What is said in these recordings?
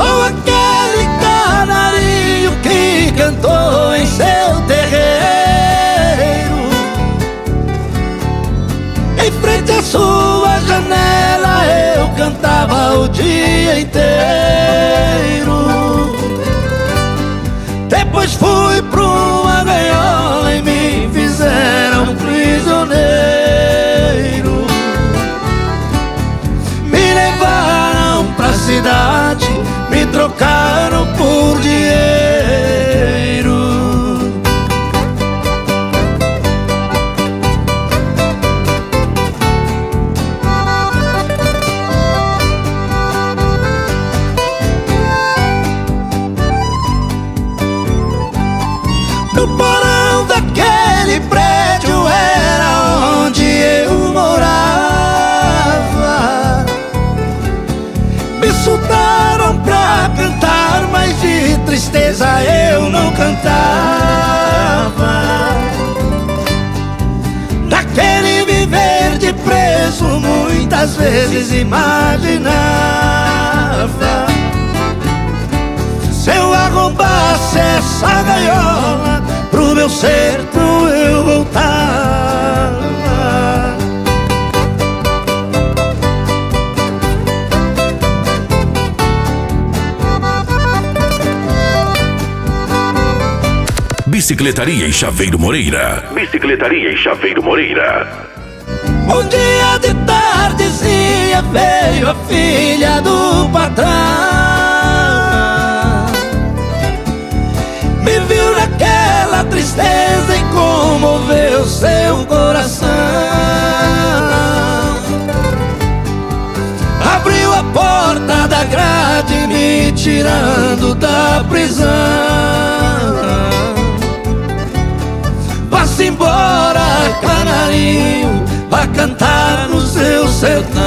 Sou aquele canarinho que cantou em seu terreiro. Em frente à sua janela eu cantava o dia inteiro. Depois fui pra uma gaiola e me fizeram prisioneiro. Me levaram pra cidade, me trocaram por dinheiro. No porão daquele prédio era onde eu morava. Me soltaram pra cantar, mas de tristeza eu não cantava. Naquele viver de preso muitas vezes imaginava: se eu arrombasse essa gaiola, pro meu centro eu voltava. Bicicletaria em Chaveiro Moreira. Bicicletaria em Chaveiro Moreira. Um dia de tardezinha veio a filha do patrão. Me viu naquela tristeza e comoveu seu coração. Abriu a porta da grade me tirando da prisão. Vá-se embora, canarinho, vá cantar no seu sertão.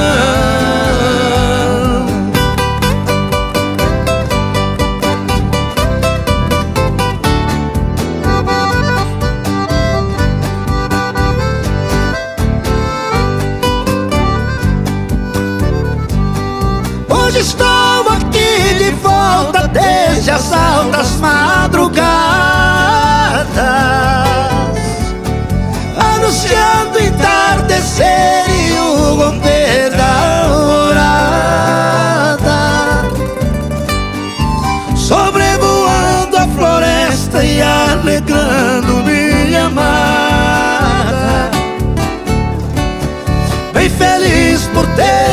Hoje estou aqui de volta desde as altas madrugadas, anunciando entardecer e o romper da alvorada, sobrevoando a floresta e alegrando minha amada. Bem feliz por ter